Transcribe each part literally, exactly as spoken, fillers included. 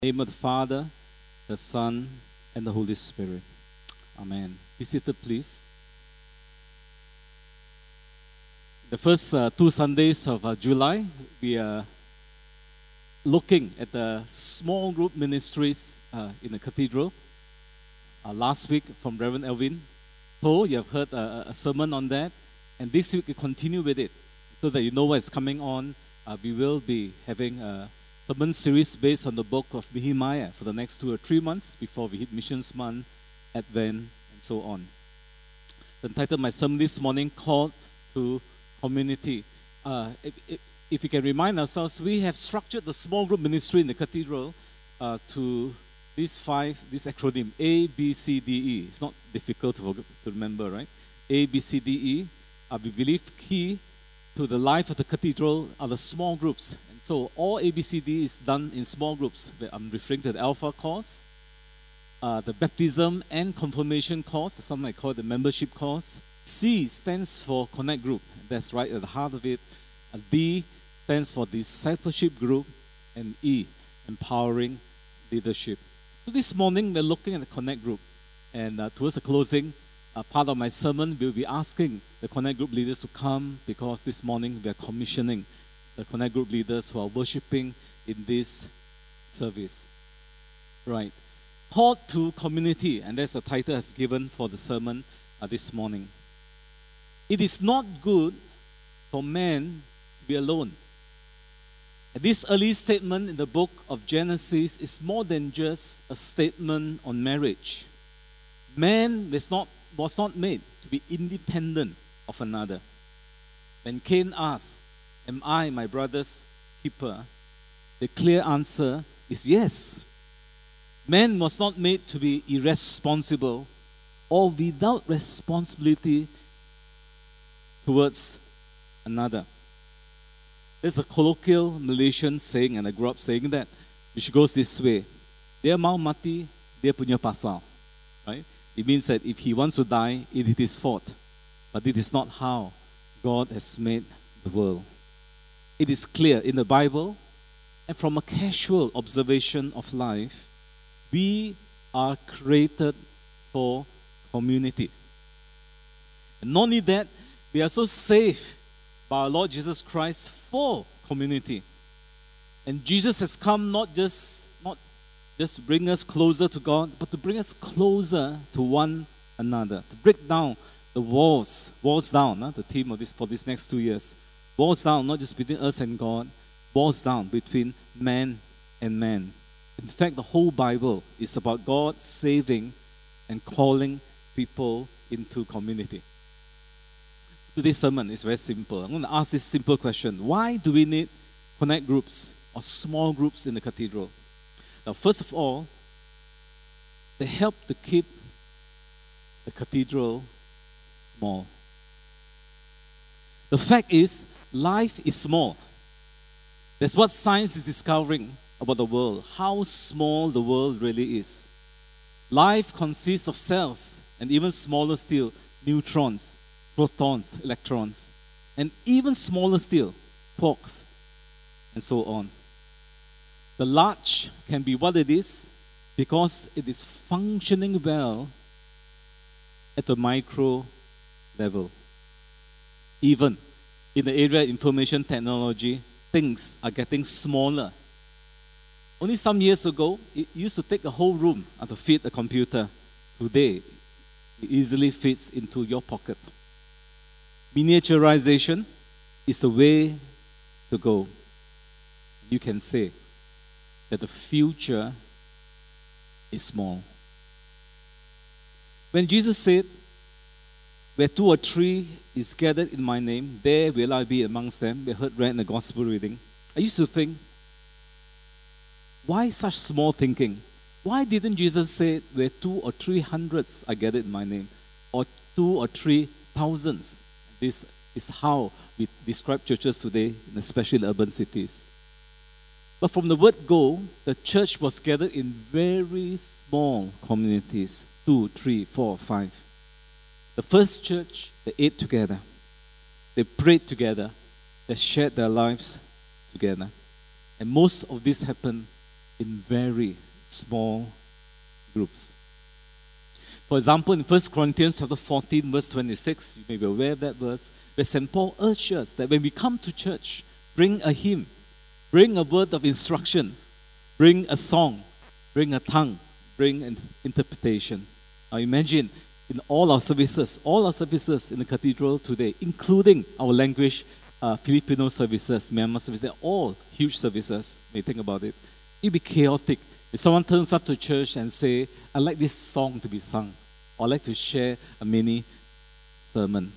In the name of the Father, the Son, and the Holy Spirit. Amen. Be seated, please. The first uh, two Sundays of uh, July, we are looking at the small group ministries uh, in the cathedral. Uh, last week from Reverend Elvin Toh, you have heard a, a sermon on that. And this week we continue with it so that you know what is coming on. Uh, we will be having a sermon series based on the book of Nehemiah for the next two or three months before we hit Missions Month, Advent, and so on. The title of my sermon this morning called to Community. Uh, if, if, if you can remind ourselves, we have structured the small group ministry in the cathedral uh, to these five, this acronym, A, B, C, D, E. It's not difficult to, to remember, right? A, B, C, D, E. Uh, we believe key to the life of the cathedral are the small groups. And so all A B C D is done in small groups. I'm referring to the Alpha course, uh, the baptism and confirmation course, something I call the membership course. C stands for Connect Group. That's right at the heart of it. And D stands for Discipleship Group. And E, Empowering Leadership. So this morning we're looking at the Connect Group. And uh, towards the closing, uh, part of my sermon, we'll be asking the Connect Group leaders to come because this morning we are commissioning the Connect Group leaders who are worshiping in this service. Right. Called to Community, and that's the title I've given for the sermon uh, this morning. It is not good for man to be alone. And this early statement in the book of Genesis is more than just a statement on marriage. Man was not, was not made to be independent of another. When Cain asked, "Am I my brother's keeper?" the clear answer is yes. Man was not made to be irresponsible or without responsibility towards another. There's a colloquial Malaysian saying, and I grew up saying that, which goes this way: dia mau mati, dia punya pasal. Right? It means that if he wants to die, it is his fault. But it is not how God has made the world. It is clear in the Bible, and from a casual observation of life, we are created for community. And not only that, we are so saved by our Lord Jesus Christ for community. And Jesus has come not just, not just to bring us closer to God, but to bring us closer to one another, to break down the walls, walls down, huh? The theme of this for these next two years. Walls down, not just between us and God, walls down between man and man. In fact, the whole Bible is about God saving and calling people into community. Today's sermon is very simple. I'm going to ask this simple question: why do we need connect groups or small groups in the cathedral? Now, first of all, they help to keep the cathedral small. The fact is, life is small. That's what science is discovering about the world, how small the world really is. Life consists of cells, and even smaller still, neutrons, protons, electrons, and even smaller still, quarks, and so on. The large can be what it is because it is functioning well at the micro level. Even in the area of information technology, things are getting smaller. Only some years ago, it used to take a whole room to fit a computer. Today, it easily fits into your pocket. Miniaturization is the way to go. You can say that the future is small. When Jesus said, "Where two or three is gathered in my name, there will I be amongst them," we heard read in the gospel reading, I used to think, why such small thinking? Why didn't Jesus say, "Where two or three hundreds are gathered in my name," or two or three thousands? This is how we describe churches today, especially in urban cities. But from the word go, the church was gathered in very small communities, two, three, four, five. The first church, they ate together. They prayed together. They shared their lives together. And most of this happened in very small groups. For example, in First Corinthians chapter fourteen, verse twenty-six, you may be aware of that verse, where Saint Paul urges us that when we come to church, bring a hymn, bring a word of instruction, bring a song, bring a tongue, bring an interpretation. Now imagine, in all our services, all our services in the cathedral today, including our language, uh, Filipino services, Myanmar services, they're all huge services. When you think about it, it'd be chaotic if someone turns up to church and say, "I'd like this song to be sung," or "I'd like to share a mini sermon."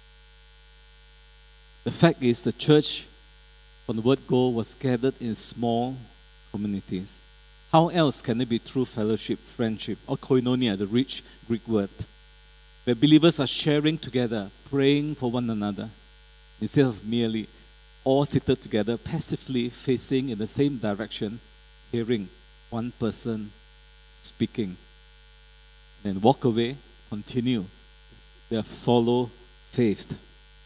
The fact is, the church, from the word go, was gathered in small communities. How else can it be true fellowship, friendship, or koinonia, the rich Greek word, where believers are sharing together, praying for one another, instead of merely all seated together, passively facing in the same direction, hearing one person speaking, then walk away, continue their solo faith.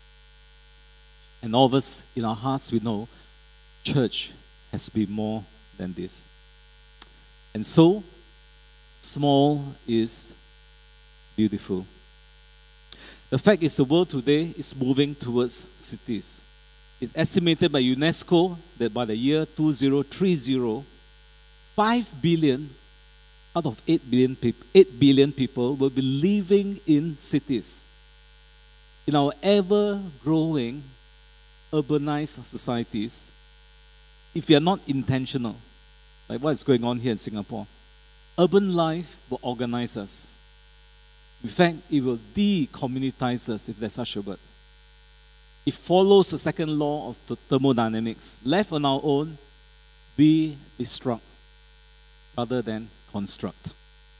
And all of us in our hearts, we know church has to be more than this. And so, small is beautiful. The fact is, the world today is moving towards cities. It's estimated by UNESCO that by the year two thousand thirty, five billion out of eight billion, peop- eight billion people will be living in cities. In our ever-growing urbanized societies, if we are not intentional, like what is going on here in Singapore, urban life will organize us. In fact, it will decommunitize us, if there's such a word. It follows the second law of the thermodynamics. Left on our own, we destruct rather than construct.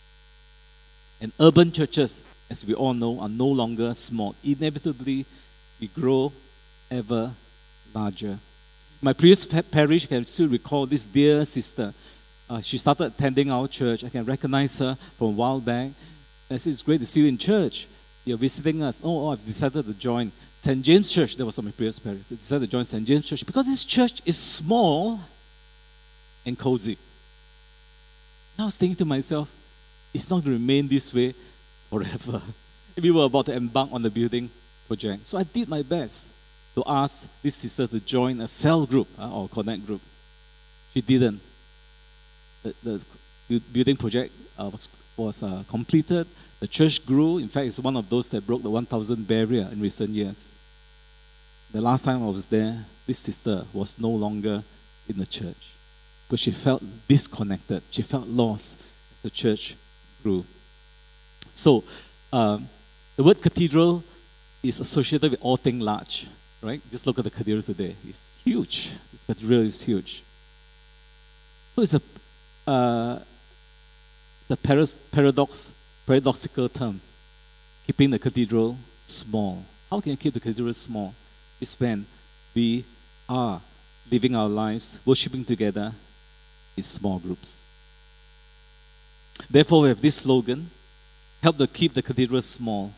And urban churches, as we all know, are no longer small. Inevitably, we grow ever larger. My previous parish, I can still recall this dear sister. Uh, she started attending our church. I can recognize her from a while back. I said, "It's great to see you in church. You're visiting us." Oh, oh I've decided to join Saint James Church. That was on my previous parish. I decided to join Saint James Church because this church is small and cozy. I was thinking to myself, it's not going to remain this way forever. We were about to embark on the building project. So I did my best to ask this sister to join a cell group uh, or connect group. She didn't. The, the building project uh, was, was uh, completed. The church grew. In fact, it's one of those that broke the one thousand barrier in recent years. The last time I was there, this sister was no longer in the church because she felt disconnected. She felt lost as the church grew. So, um, the word cathedral is associated with all things large, right? Just look at the cathedral today. It's huge. This cathedral is huge. So it's a uh, it's a paras- paradox, paradoxical term, keeping the cathedral small. How can you keep the cathedral small? It's when we are living our lives, worshiping together in small groups. Therefore, we have this slogan, help to keep the cathedral small.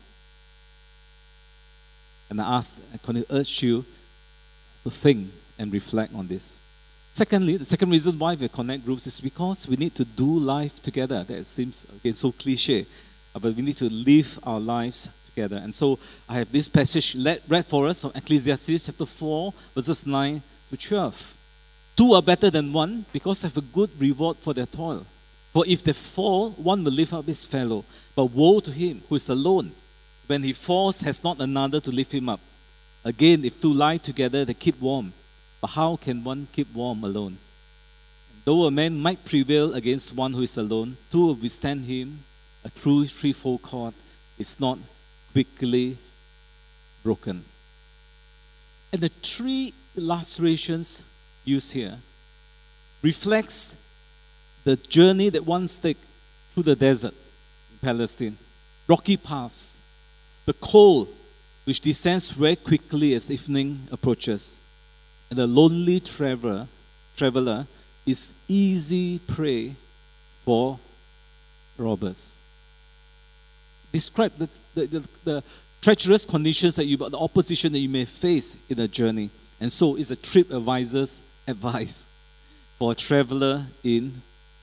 And I ask, I continue to urge you to think and reflect on this. Secondly, the second reason why we connect groups is because we need to do life together. That seems again so cliche, but we need to live our lives together. And so I have this passage read for us from Ecclesiastes chapter four, verses nine to twelve. Two are better than one because they have a good reward for their toil. For if they fall, one will lift up his fellow. But woe to him who is alone. When he falls, has not another to lift him up. Again, if two lie together, they keep warm. But how can one keep warm alone? Though a man might prevail against one who is alone, two will withstand him. A true threefold cord is not quickly broken. And the three illustrations used here reflects the journey that one takes through the desert in Palestine. Rocky paths, the cold which descends very quickly as evening approaches, and the lonely traveler, traveler is easy prey for robbers. Describe the, the, the, the treacherous conditions that you, the opposition that you may face in a journey. And so it's a trip advisor's advice for a traveler in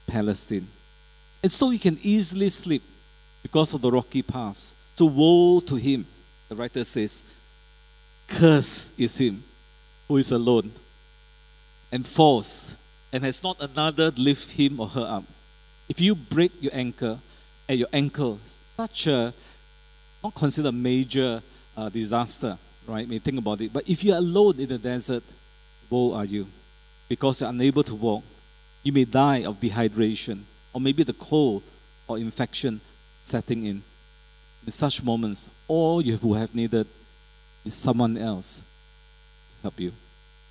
Palestine. And so he can easily slip because of the rocky paths. So woe to him, the writer says, curse is him who is alone and falls and has not another to lift him or her up. If you break your anchor at your ankle, such a, not considered a major uh, disaster, right? When you think about it. But if you are alone in the desert, woe are you, because you're unable to walk. You may die of dehydration, or maybe the cold or infection setting in. In such moments, all you will have needed is someone else to help you.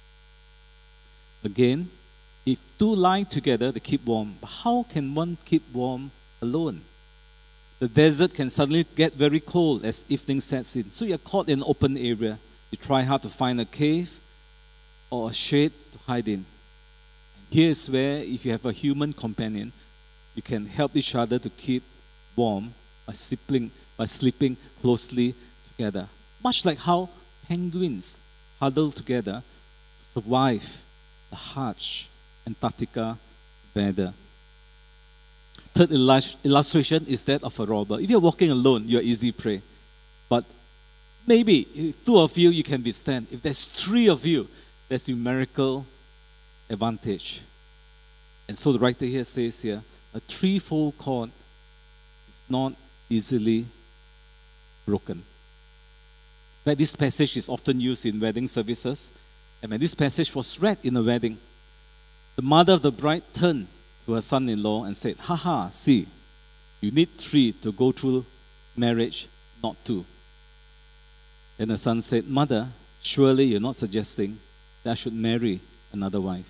Again, if two lie together, they keep warm. But how can one keep warm alone? The desert can suddenly get very cold as evening sets in. So you're caught in an open area. You try hard to find a cave or a shade to hide in. And here's where, if you have a human companion, you can help each other to keep warm by sleeping, by sleeping closely together. Much like how penguins huddle together to survive the harsh Antarctica weather. Third illustration is that of a robber. If you're walking alone, you're easy prey. But maybe if two of you, you can withstand. If there's three of you, there's numerical advantage. And so the writer here says here, a threefold cord is not easily broken. In fact, this passage is often used in wedding services. And when this passage was read in a wedding, the mother of the bride turned to her son-in-law and said, "Ha ha, see, you need three to go through marriage, not two." Then the son said, "Mother, surely you're not suggesting that I should marry another wife."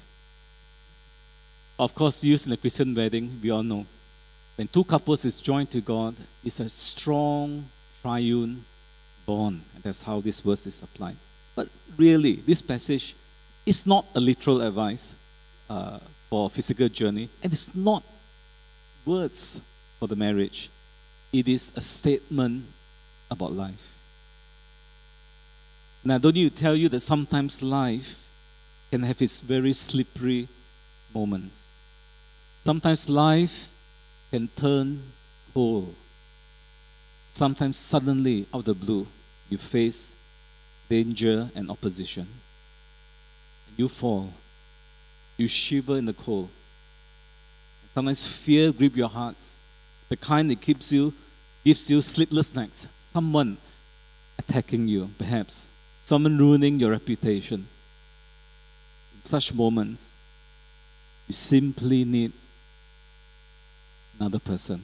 Of course, used in a Christian wedding, we all know, when two couples is joined to God, it's a strong triune bond. And that's how this verse is applied. But really, this passage is not a literal advice uh, for a physical journey, and it's not words for the marriage. It is a statement about life. Now, don't you tell you that sometimes life can have its very slippery moments. Sometimes life can turn cold. Sometimes suddenly, out of the blue, you face danger and opposition. You fall. You shiver in the cold. Sometimes fear grips your hearts, the kind that keeps you, gives you sleepless nights. Someone attacking you, perhaps. Someone ruining your reputation. In such moments, you simply need another person.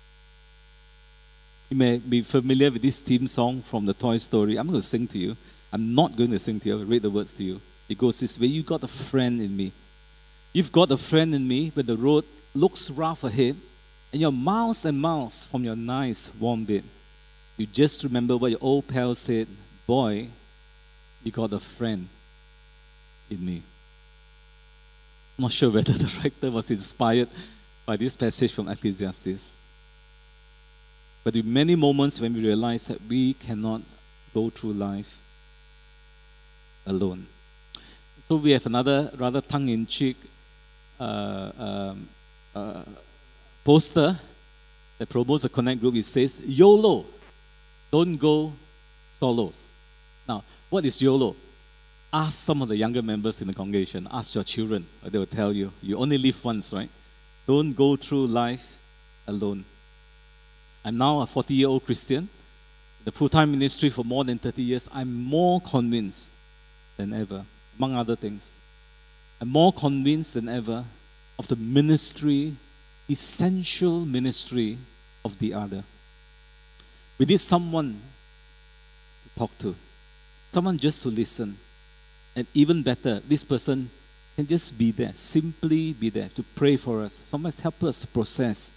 You may be familiar with this theme song from the Toy Story. I'm going to sing to you. I'm not going to sing to you. I'll read the words to you. It goes this way: you got a friend in me. You've got a friend in me when the road looks rough ahead and you're miles and miles from your nice warm bed. You just remember what your old pal said: "Boy, you got a friend in me." I'm not sure whether the writer was inspired by this passage from Ecclesiastes. But in many moments when we realize that we cannot go through life alone. So we have another rather tongue-in-cheek uh, um, uh, poster that promotes a Connect group. It says, YOLO, don't go solo. Now, what is YOLO? Ask some of the younger members in the congregation, ask your children, they will tell you, you only live once, right? Don't go through life alone. I'm now a forty-year-old Christian, the full-time ministry for more than thirty years. I'm more convinced than ever, among other things. I'm more convinced than ever of the ministry, essential ministry of the other. We need someone to talk to, someone just to listen. And even better, this person can just be there, simply be there to pray for us. Someone help us to process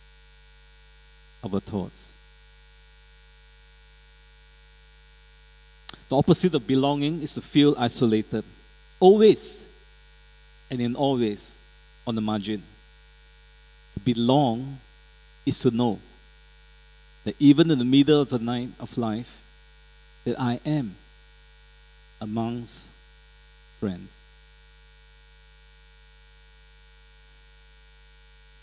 our thoughts. The opposite of belonging is to feel isolated, always and in all ways on the margin. To belong is to know that even in the middle of the night of life, that I am amongst friends.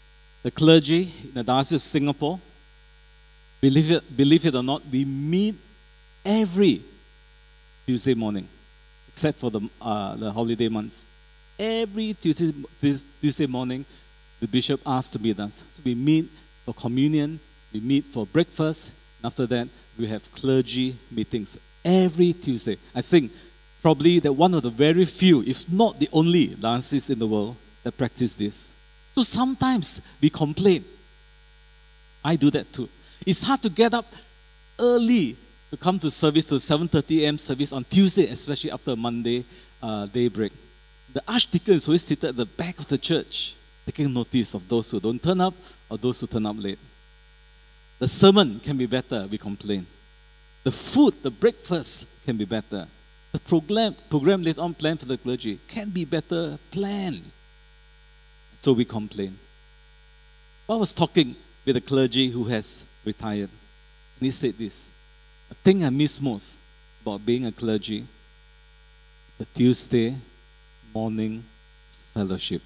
The clergy in the Diocese of Singapore, believe it, believe it or not, we meet every Tuesday morning, except for the, uh, the holiday months. Every Tuesday, this Tuesday morning, the bishop asks to meet us. So we meet for communion, we meet for breakfast, and after that, we have clergy meetings every Tuesday. I think probably that one of the very few, if not the only, diocese in the world that practice this. So sometimes we complain. I do that too. It's hard to get up early to come to service, to seven thirty a m service on Tuesday, especially after a Monday uh, daybreak. The archdeacon is always seated at the back of the church, taking notice of those who don't turn up or those who turn up late. The sermon can be better, we complain. The food, the breakfast can be better. The program, program later on planned for the clergy can be better planned. So we complain. I was talking with a clergy who has retired, and he said this: the thing I miss most about being a clergy is the Tuesday morning fellowship,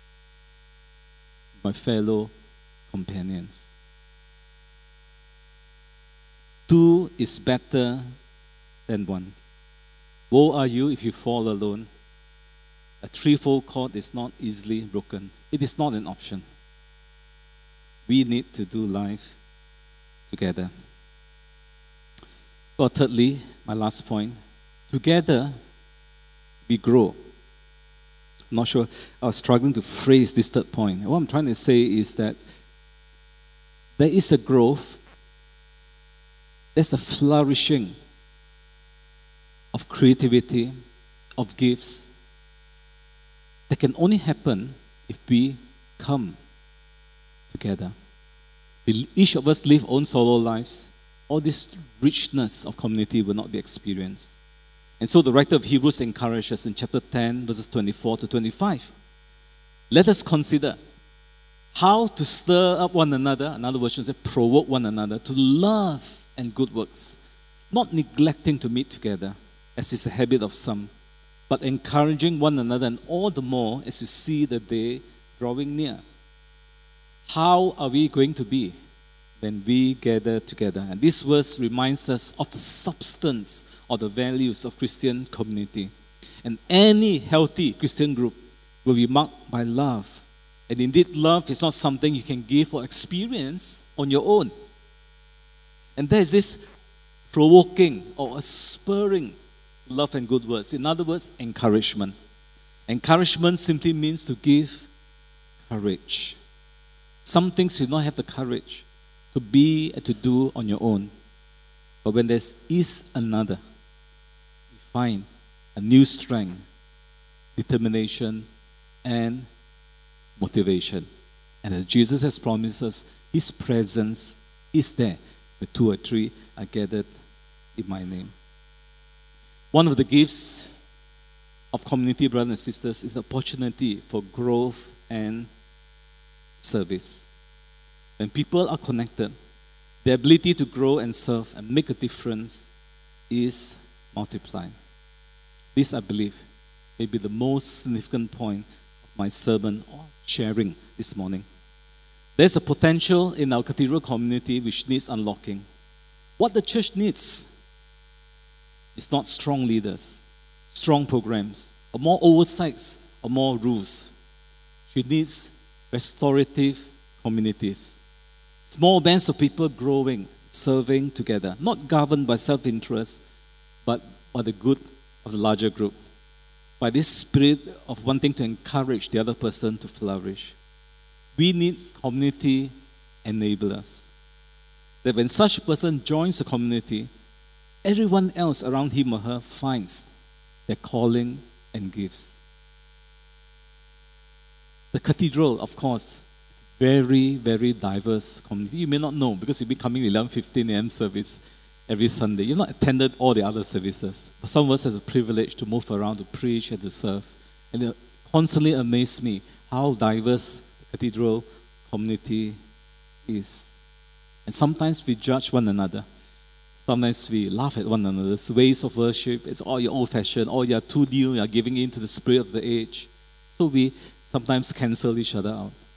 my fellow companions. Two is better than one. Woe are you if you fall alone. A threefold cord is not easily broken. It is not an option. We need to do life together. Well, thirdly, my last point, together we grow. I'm not sure, I was struggling to phrase this third point. What I'm trying to say is that there is a growth, there's a flourishing of creativity, of gifts, that can only happen if we come together. We, each of us live own solo lives. All this richness of community will not be experienced. And so the writer of Hebrews encourages us in chapter ten, verses twenty-four to twenty-five. Let us consider how to stir up one another, another version says provoke one another to love and good works, not neglecting to meet together, as is the habit of some, but encouraging one another, and all the more as you see the day drawing near. How are we going to be when we gather together? And this verse reminds us of the substance or the values of Christian community. And any healthy Christian group will be marked by love. And indeed, love is not something you can give or experience on your own. And there is this provoking or a spurring love and good words. In other words, encouragement. Encouragement simply means to give courage. Some things you don't have the courage to be and to do on your own. But when there is another, you find a new strength, determination, and motivation. And as Jesus has promised us, His presence is there where two or three are gathered in my name. One of the gifts of community, brothers and sisters, is the opportunity for growth and service. When people are connected, the ability to grow and serve and make a difference is multiplied. This, I believe, may be the most significant point of my sermon or sharing this morning. There's a potential in our cathedral community which needs unlocking. What the church needs is not strong leaders, strong programs, or more oversights, or more rules. She needs restorative communities. Small bands of people growing, serving together, not governed by self-interest, but by the good of the larger group, by this spirit of wanting to encourage the other person to flourish. We need community enablers. That when such a person joins the community, everyone else around him or her finds their calling and gifts. The cathedral, of course, is a very, very diverse community. You may not know because you've been coming to eleven fifteen a m service every Sunday. You've not attended all the other services. But some of us have the privilege to move around, to preach and to serve. And it constantly amazes me how diverse the cathedral community is. And sometimes we judge one another. Sometimes we laugh at one another's ways of worship. It's all your old-fashioned, or you're too new, you're giving in to the spirit of the age. So we sometimes cancel each other out.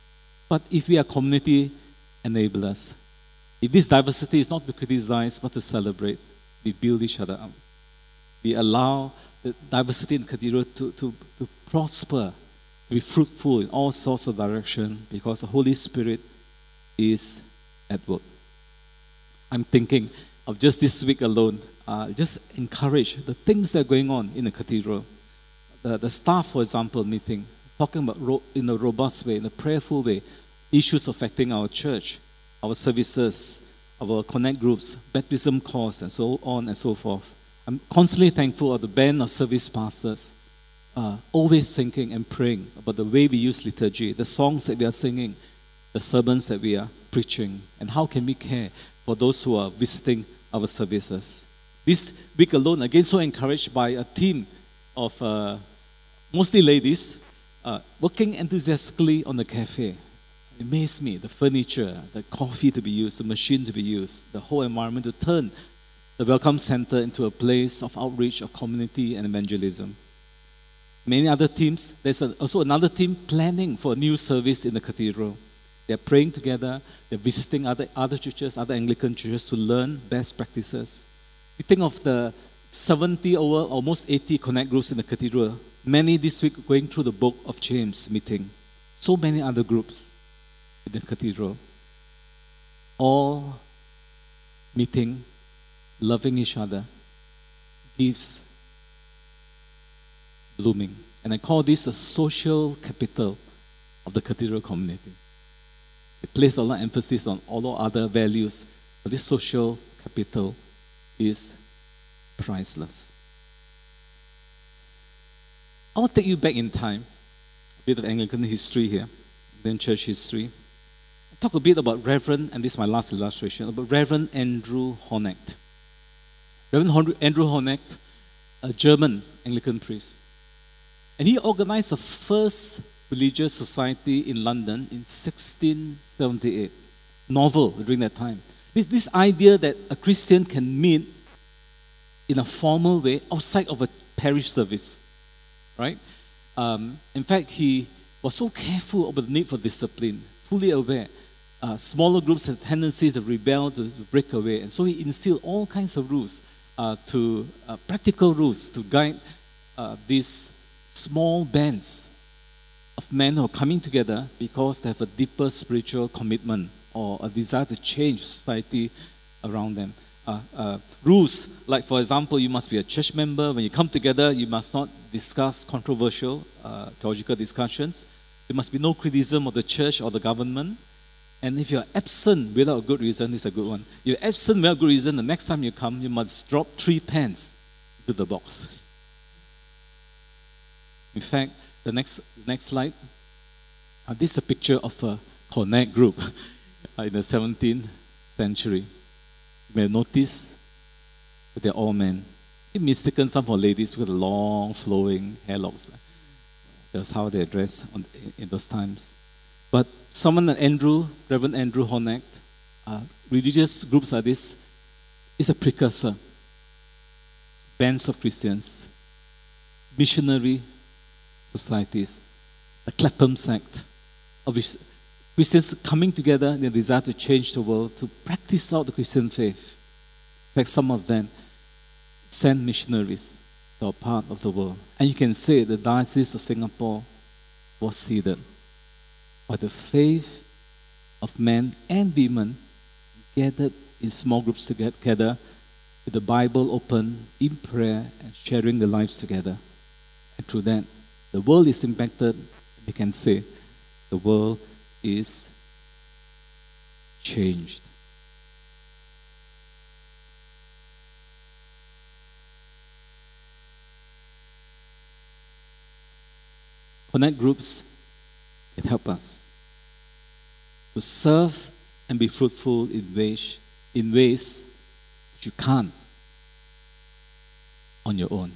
But if we are community enablers, if this diversity is not to criticize but to celebrate, we build each other up. We allow the diversity in Cathedral to, to, to prosper, to be fruitful in all sorts of direction because the Holy Spirit is at work. I'm thinking of just this week alone, uh, just encourage the things that are going on in the Cathedral. The, the staff, for example, meeting, talking about ro- in a robust way, in a prayerful way, issues affecting our church, our services, our connect groups, baptism course, and so on and so forth. I'm constantly thankful of the band of service pastors, uh, always thinking and praying about the way we use liturgy, the songs that we are singing, the sermons that we are preaching, and how can we care for those who are visiting our services. This week alone, again, so encouraged by a team of uh, mostly ladies uh, working enthusiastically on the cafe. It amazed me, the furniture, the coffee to be used, the machine to be used, the whole environment to turn the Welcome Center into a place of outreach, of community and evangelism. Many other teams, there's a, also another team planning for a new service in the Cathedral. They're praying together, they're visiting other, other churches, other Anglican churches to learn best practices. We think of the seventy over, almost eighty connect groups in the Cathedral, many this week going through the book of James meeting. So many other groups in the Cathedral, all meeting, loving each other, gifts blooming. And I call this a social capital of the Cathedral community. It places a lot of emphasis on all other values, but this social capital is priceless. I'll take you back in time, a bit of Anglican history here, then church history. I'll talk a bit about Reverend, and this is my last illustration, about Reverend Andrew Hornecht. Reverend Andrew Hornecht, a German Anglican priest. And he organized the first religious society in London in sixteen seventy-eight. Novel during that time. This, this idea that a Christian can meet in a formal way outside of a parish service, right? Um, in fact, he was so careful about the need for discipline, fully aware. Uh, smaller groups have a tendency to rebel, to, to break away. And so he instilled all kinds of rules, uh, to uh, practical rules to guide uh, these small bands of men who are coming together because they have a deeper spiritual commitment or a desire to change society around them. Uh, uh, rules, like for example, you must be a church member. When you come together, you must not discuss controversial uh, theological discussions. There must be no criticism of the church or the government. And if you're absent without a good reason, this is a good one. You're absent without a good reason, the next time you come, you must drop three pence into the box. In fact, the next, the next slide, uh, this is a picture of a connect group uh, in the seventeenth century. You may have noticed that they're all men. It mistaken some for ladies with long, flowing hair locks. That's how they dressed on, in, in those times. But someone like Andrew, Reverend Andrew Hornecht, uh, religious groups like this, is a precursor. Bands of Christians, missionary societies, a Clapham sect, of which Christians coming together in a desire to change the world, to practice out the Christian faith. In fact, some of them send missionaries to a part of the world. And you can say the Diocese of Singapore was seeded by the faith of men and women gathered in small groups together with the Bible open, in prayer, and sharing their lives together. And through that, the world is impacted. We can say the world is changed. Connect groups can help us to serve and be fruitful in ways, in ways which you can't on your own.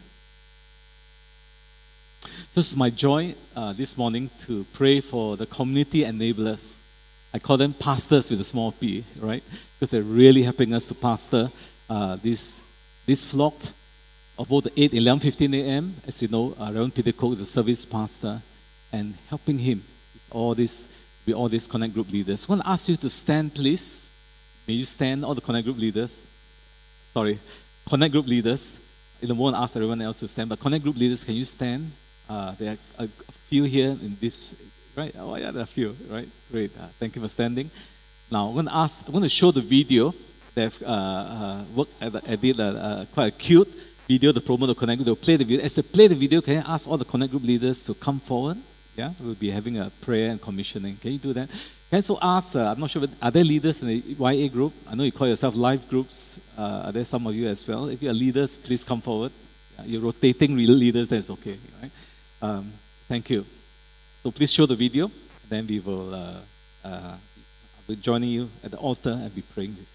So it's my joy uh, this morning to pray for the community enablers. I call them pastors with a small p, right? Because they're really helping us to pastor uh, this, this flock of both the eight, eleven, fifteen a m As you know, uh, Reverend Peter Cook is a service pastor, and helping him with all these with all these Connect Group leaders. I'm going to ask you to stand, please. May you stand, all the Connect Group leaders. Sorry, Connect Group leaders. I don't want to ask everyone else to stand, but Connect Group leaders, can you stand? Uh, there are a, a few here in this, right? Oh yeah, there are a few, right? Great. Uh, thank you for standing. Now, I'm going to ask, I'm going to show the video. They've uh, uh, worked, I did a, uh, quite a cute video to promote the Connect Group. They'll play the video. As they play the video, can I ask all the Connect Group leaders to come forward? Yeah, we'll be having a prayer and commissioning. Can you do that? Can I also ask, uh, I'm not sure, are there leaders in the Y A group? I know you call yourself live groups. Uh, are there some of you as well? If you are leaders, please come forward. Yeah, you're rotating real leaders, that's okay. Right? Um, thank you. So please show the video, and then we will uh, uh, I'll be joining you at the altar and be praying with you.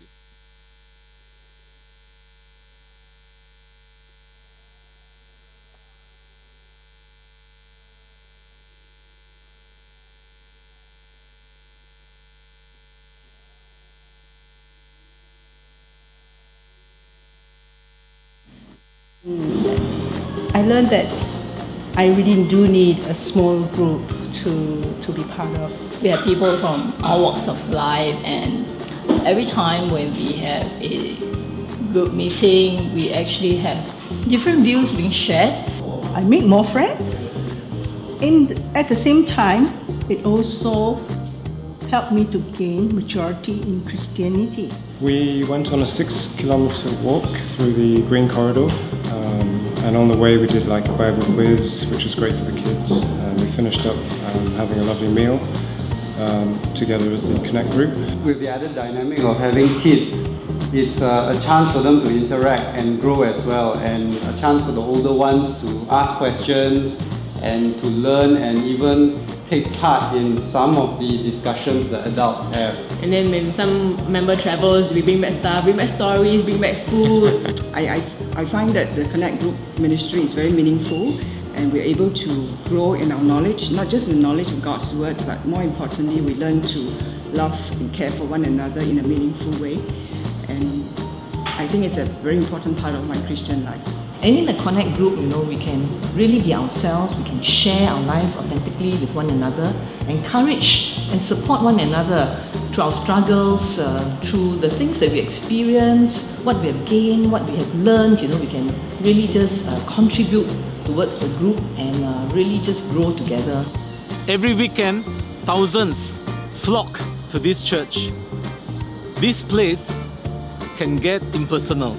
I learned that I really do need a small group to, to be part of. We have people from all walks of life, and every time when we have a group meeting, we actually have different views being shared. I make more friends. In, at the same time, it also helped me to gain maturity in Christianity. We went on a six kilometer walk through the Green Corridor, um, and on the way we did like a Bible quiz, which was great for the kids. And we finished up um, having a lovely meal um, together as the Connect Group. With the added dynamic of having kids, it's uh, a chance for them to interact and grow as well, and a chance for the older ones to ask questions and to learn and even take part in some of the discussions that adults have. And then when some member travels, we bring back stuff, bring back stories, bring back food. I, I, I find that the Connect Group ministry is very meaningful, and we're able to grow in our knowledge, not just the knowledge of God's word, but more importantly, we learn to love and care for one another in a meaningful way. And I think it's a very important part of my Christian life. And in the Connect Group, you know, we can really be ourselves, we can share our lives authentically with one another, encourage and support one another through our struggles, uh, through the things that we experience, what we have gained, what we have learned. You know, we can really just uh, contribute towards the group and uh, really just grow together. Every weekend, thousands flock to this church. This place can get impersonal.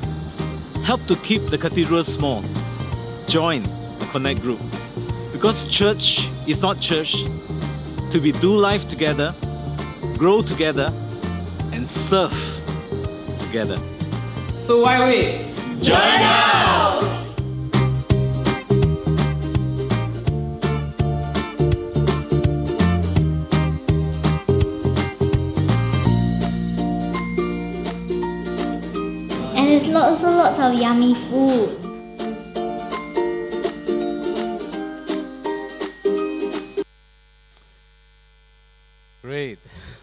Help to keep the cathedral small. Join the Connect Group. Because church is not church to be do life together, grow together, and serve together. So why wait? Join now! And there's lots and lots of yummy food. Great.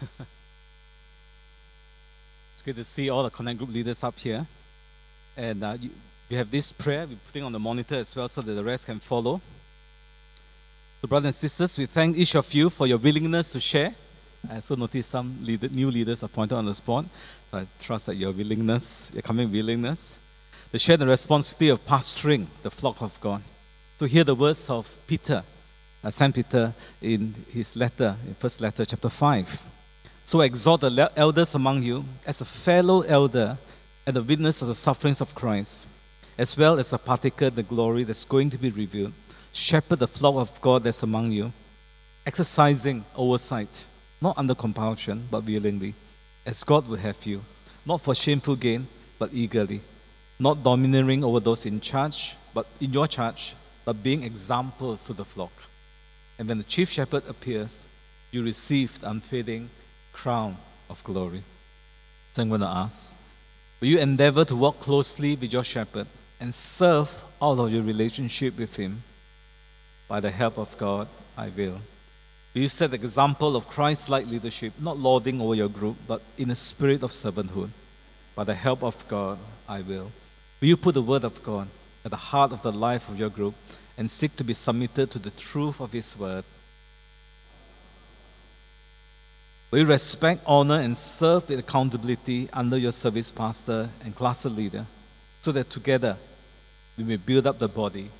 It's good to see all the Connect Group leaders up here. And uh, you, we have this prayer we're putting on the monitor as well so that the rest can follow. So brothers and sisters, we thank each of you for your willingness to share. I also noticed some leader, new leaders appointed on the spot. So I trust that your willingness, your coming willingness, to share the responsibility of pastoring the flock of God. To hear the words of Peter, uh, Saint Peter, in his letter, in first letter, chapter five. So exhort the elders among you as a fellow elder and the witness of the sufferings of Christ, as well as a partaker of the glory that's going to be revealed. Shepherd the flock of God that's among you, exercising oversight, not under compulsion, but willingly, as God would have you, not for shameful gain, but eagerly, not domineering over those in charge, but in your charge, but being examples to the flock. And when the chief shepherd appears, you receive the unfading crown of glory. So I'm going to ask, will you endeavor to walk closely with your shepherd and serve out of your relationship with him? By the help of God, I will. Will you set the example of Christ-like leadership, not lording over your group, but in a spirit of servanthood? By the help of God, I will. Will you put the word of God at the heart of the life of your group and seek to be submitted to the truth of his word? Will you respect, honor, and serve with accountability under your service pastor and cluster leader, so that together we may build up the body?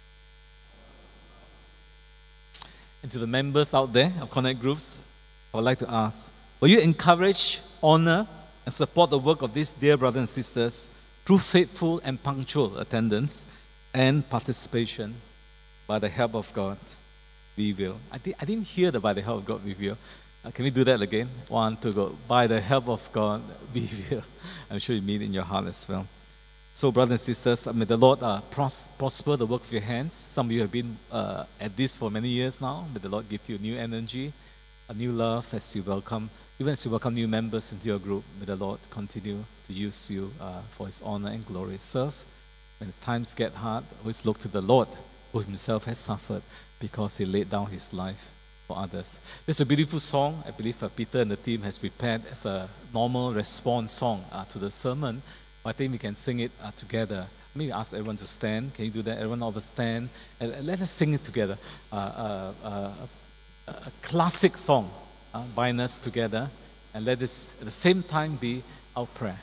And to the members out there of Connect Groups, I would like to ask, will you encourage, honor, and support the work of these dear brothers and sisters through faithful and punctual attendance and participation? By the help of God, we will. I, di- I didn't hear the by the help of God, we will. Uh, can we do that again? One, two, go. By the help of God, we will. I'm sure you mean it in your heart as well. So, brothers and sisters, may the Lord uh, pros- prosper the work of your hands. Some of you have been uh, at this for many years now. May the Lord give you new energy, a new love as you welcome, even as you welcome new members into your group. May the Lord continue to use you uh, for His honor and glory. Serve. When the times get hard, always look to the Lord, who Himself has suffered because He laid down His life for others. This is a beautiful song. I believe uh, Peter and the team has prepared as a normal response song uh, to the sermon. I think we can sing it uh, together. Maybe ask everyone to stand. Can you do that? Everyone over stand. And uh, let us sing it together. Uh, uh, uh, a, a classic song, uh, bind us together. And let this at the same time be our prayer.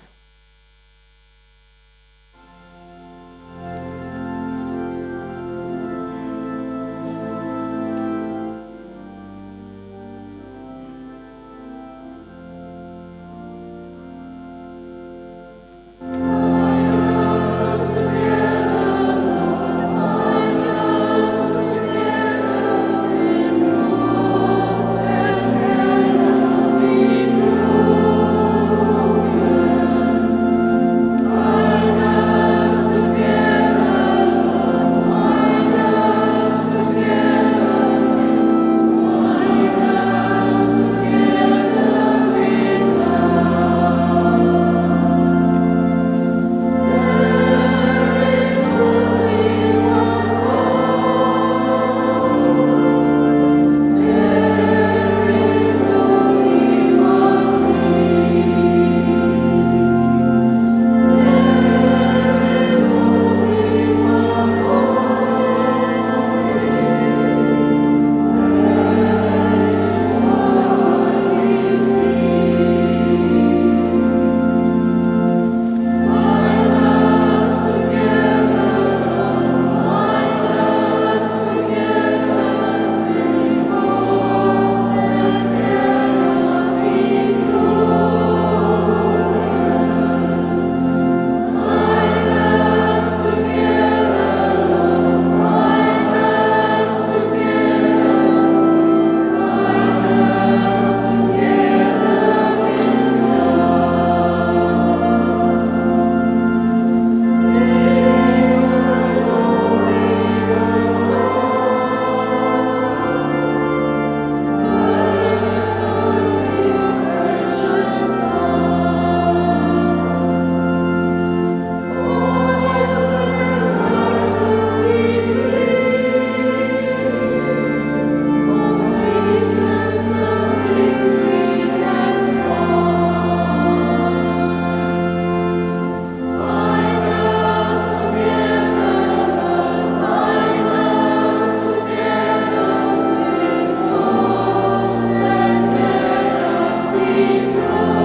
Grow.